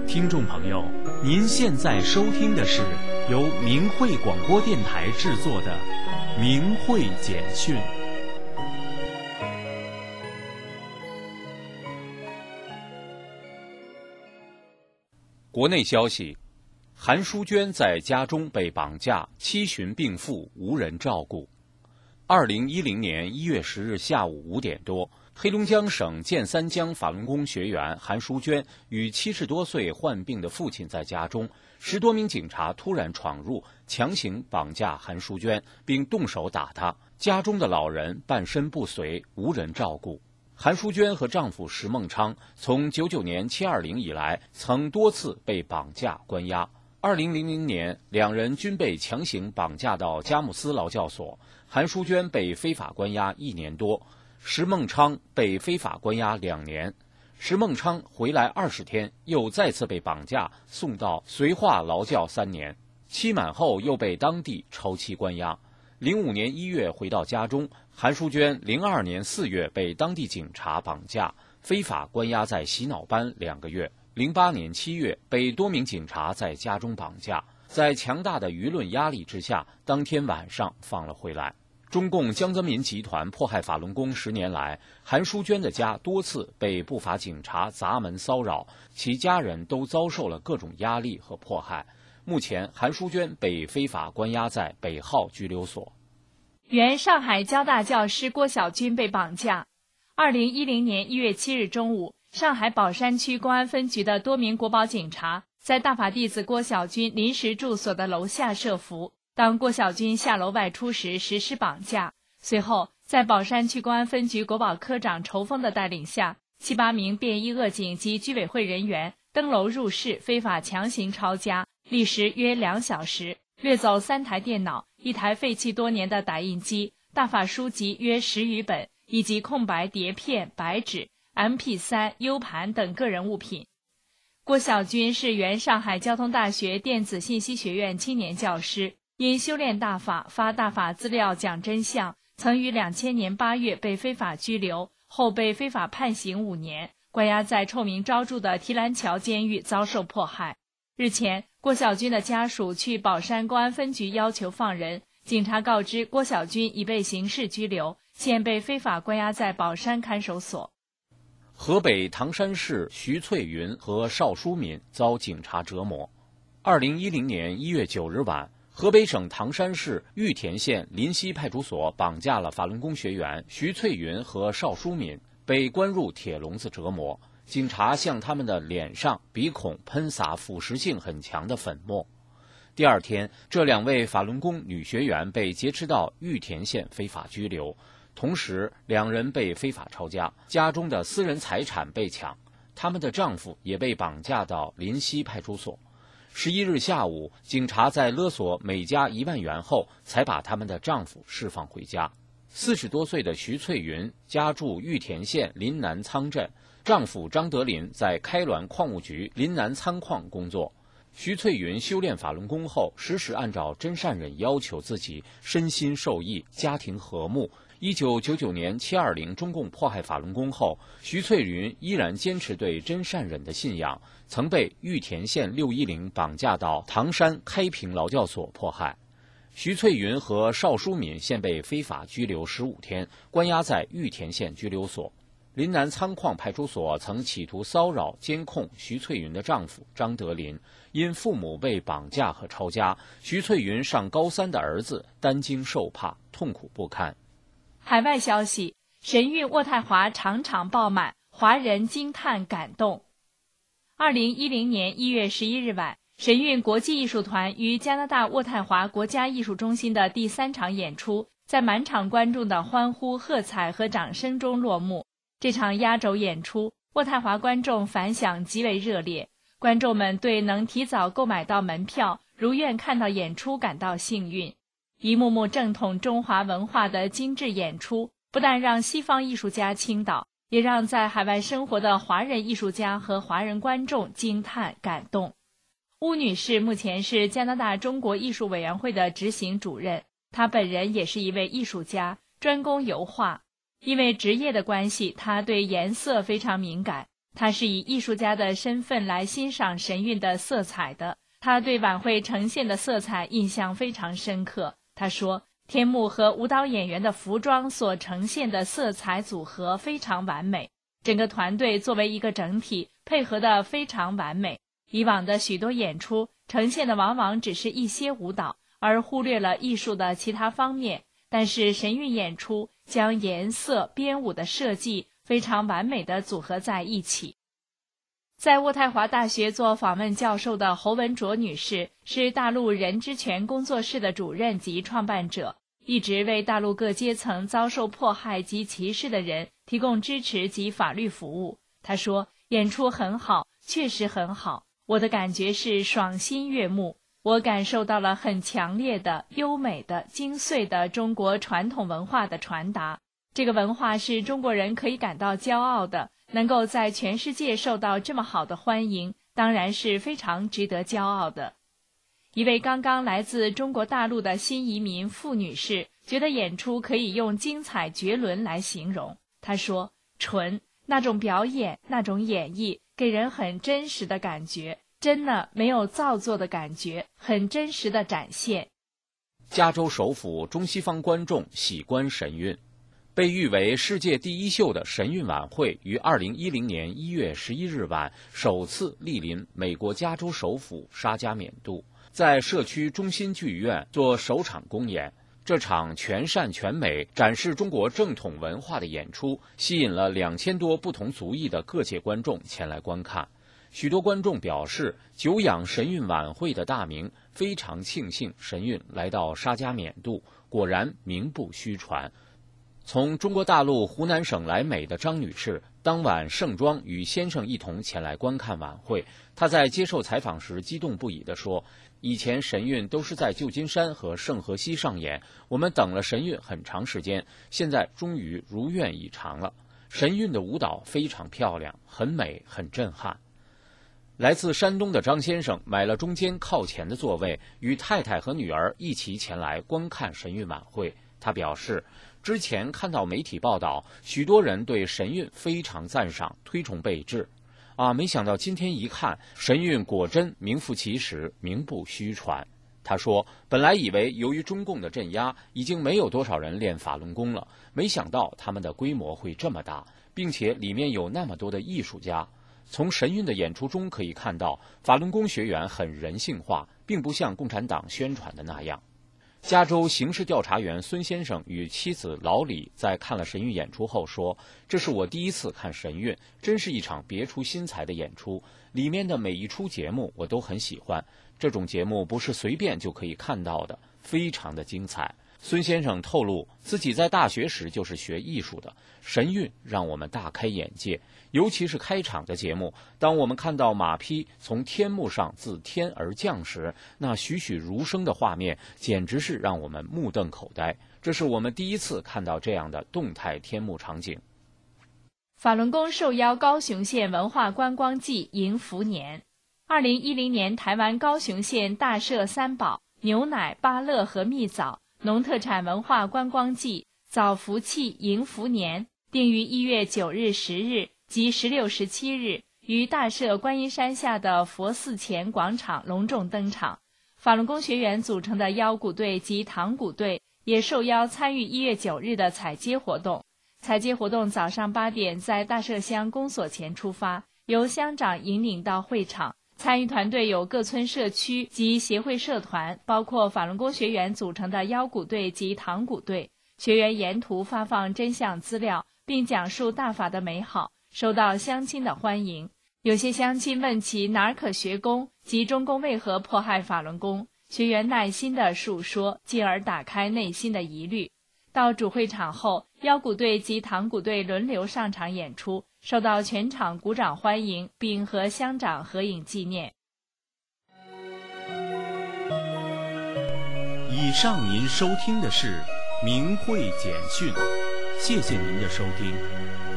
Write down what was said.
听众朋友，您现在收听的是由明慧广播电台制作的《明慧简讯》。国内消息：韩淑娟在家中被绑架，7旬病妇无人照顾。2010年1月10日下午5点多，黑龙江省建三江法轮功学员韩淑娟与70多岁患病的父亲在家中，10多名警察突然闯入，强行绑架韩淑娟，并动手打她。家中的老人半身不遂，无人照顾。韩淑娟和丈夫石孟昌从99年720以来，曾多次被绑架关押。2000年，两人均被强行绑架到佳木斯劳教所。韩淑娟被非法关押1年多，石孟昌被非法关押2年。石孟昌回来20天，又再次被绑架，送到绥化劳教3年。期满后又被当地超期关押。05年1月回到家中，韩淑娟02年4月被当地警察绑架，非法关押在洗脑班2个月。08年7月被多名警察在家中绑架，在强大的舆论压力之下，当天晚上放了回来。中共江泽民集团迫害法轮功10年来，韩淑娟的家多次被不法警察砸门骚扰，其家人都遭受了各种压力和迫害。目前，韩淑娟被非法关押在北浩拘留所。 原上海交大教师郭晓军被绑架。2010年1月7日中午，上海宝山区公安分局的多名国保警察在大法弟子郭晓军临时住所的楼下设伏，当郭晓军下楼外出时实施绑架。随后，在宝山区公安分局国保科长仇峰的带领下，7、8名便衣恶警及居委会人员登楼入室，非法强行抄家，历时约2小时，掠走3台电脑、1台废弃多年的打印机、大法书籍约10余本，以及空白碟片、白纸、MP3、U 盘等个人物品。郭晓军是原上海交通大学电子信息学院青年教师，因修炼大法、发大法资料讲真相，曾于2000年8月被非法拘留，后被非法判刑5年，关押在臭名昭著的提篮桥监狱遭受迫害。日前，郭晓军的家属去宝山公安分局要求放人，警察告知郭晓军已被刑事拘留，现被非法关押在宝山看守所。 河北唐山市徐翠云和邵淑敏遭警察折磨。2010年1月9日晚，河北省唐山市玉田县临溪派出所绑架了法轮功学员徐翠云和邵淑敏，被关入铁笼子折磨。警察向他们的脸上、鼻孔喷洒腐蚀性很强的粉末。第二天，这2位法轮功女学员被劫持到玉田县非法拘留，同时2人被非法抄家，家中的私人财产被抢，他们的丈夫也被绑架到临溪派出所。11日下午，警察在勒索每家1万元后，才把他们的丈夫释放回家。40多岁的徐翠云家住玉田县临南仓镇，丈夫张德林在开滦矿务局临南仓矿工作。徐翠云修炼法轮功后，时时按照真善忍要求自己身心受益，家庭和睦。1999年720中共迫害法轮功后，徐翠云依然坚持对真善忍的信仰，曾被玉田县610绑架到唐山开平劳教所迫害。徐翠云和邵淑敏现被非法拘留15天，关押在玉田县拘留所。临南仓矿派出所曾企图骚扰、监控徐翠云的丈夫张德林，因父母被绑架和抄家，徐翠云上高3的儿子担惊受怕，痛苦不堪。 海外消息：神韵渥太华场场爆满，华人惊叹感动。2010年1月11日晚，神韵国际艺术团于加拿大渥太华国家艺术中心的第3场演出，在满场观众的欢呼、喝彩和掌声中落幕。这场压轴演出，渥太华观众反响极为热烈，观众们对能提早购买到门票、如愿看到演出感到幸运。一幕幕正统中华文化的精致演出，不但让西方艺术家倾倒，也让在海外生活的华人艺术家和华人观众惊叹感动。邬女士目前是加拿大中国艺术委员会的执行主任，她本人也是一位艺术家，专攻油画。因为职业的关系，她对颜色非常敏感， 他是以艺术家的身份来欣赏神韵的色彩的。他对晚会呈现的色彩印象非常深刻。他说，天幕和舞蹈演员的服装所呈现的色彩组合非常完美，整个团队作为一个整体配合得非常完美。以往的许多演出呈现的往往只是一些舞蹈，而忽略了艺术的其他方面，但是神韵演出将颜色、编舞的设计非常完美地组合在一起。在渥太华大学做访问教授的侯文卓女士是大陆人之权工作室的主任及创办者，一直为大陆各阶层遭受迫害及歧视的人提供支持及法律服务。她说，演出很好，确实很好，我的感觉是赏心悦目，我感受到了很强烈的、优美的、精粹的中国传统文化的传达。这个文化是中国人可以感到骄傲的，能够在全世界受到这么好的欢迎，当然是非常值得骄傲的。一位刚刚来自中国大陆的新移民傅女士觉得演出可以用精彩绝伦来形容。她说，纯，那种表演，那种演绎给人很真实的感觉，真的没有造作的感觉，很真实的展现。 加州首府中西方观众喜观神韵。被誉为世界第一秀的神韵晚会于2010年1月11日晚首次莅临美国加州首府沙加缅度，在社区中心剧院做首场公演。这场全善全美展示中国正统文化的演出吸引了2000多不同族裔的各界观众前来观看。许多观众表示，久仰神韵晚会的大名，非常庆幸神韵来到沙加缅度，果然名不虚传。从中国大陆湖南省来美的张女士，当晚盛装与先生一同前来观看晚会。她在接受采访时激动不已地说，以前神韵都是在旧金山和圣荷西上演，我们等了神韵很长时间，现在终于如愿以偿了。神韵的舞蹈非常漂亮，很美，很震撼。来自山东的张先生买了中间靠前的座位，与太太和女儿一起前来观看神韵晚会。他表示，之前看到媒体报道，许多人对神韵非常赞赏，推崇备至。没想到今天一看，神韵果真名副其实，名不虚传。他说，本来以为由于中共的镇压，已经没有多少人练法轮功了，没想到他们的规模会这么大，并且里面有那么多的艺术家。从神韵的演出中可以看到，法轮功学员很人性化，并不像共产党宣传的那样。加州刑事调查员孙先生与妻子老李在看了神韵演出后说，这是我第一次看神韵，真是一场别出心裁的演出，里面的每一出节目我都很喜欢，这种节目不是随便就可以看到的，非常的精彩。孙先生透露，自己在大学时就是学艺术的，神韵让我们大开眼界，尤其是开场的节目，当我们看到马匹从天幕上自天而降时，那栩栩如生的画面简直是让我们目瞪口呆，这是我们第一次看到这样的动态天幕场景。 法轮功受邀高雄县文化观光季迎福年。2010年台湾高雄县大社三宝牛奶、芭乐和蜜枣农特产文化观光季早福气迎福年定于1月9日、10日及16、17日于大社观音山下的佛寺前广场隆重登场。法轮功学员组成的腰鼓队及堂鼓队也受邀参与1月9日的踩街活动。踩街活动早上8点在大社乡公所前出发，由乡长引领到会场。参与团队有各村社区及协会社团，包括法轮功学员组成的腰鼓队及堂鼓队。学员沿途发放真相资料，并讲述大法的美好，受到乡亲的欢迎。有些乡亲问其哪儿可学功及中共为何迫害法轮功，学员耐心地述说，进而打开内心的疑虑。到主会场后，腰鼓队及堂鼓队轮流上场演出，受到全场鼓掌欢迎，并和乡长合影纪念。 以上您收听的是明慧简讯，谢谢您的收听。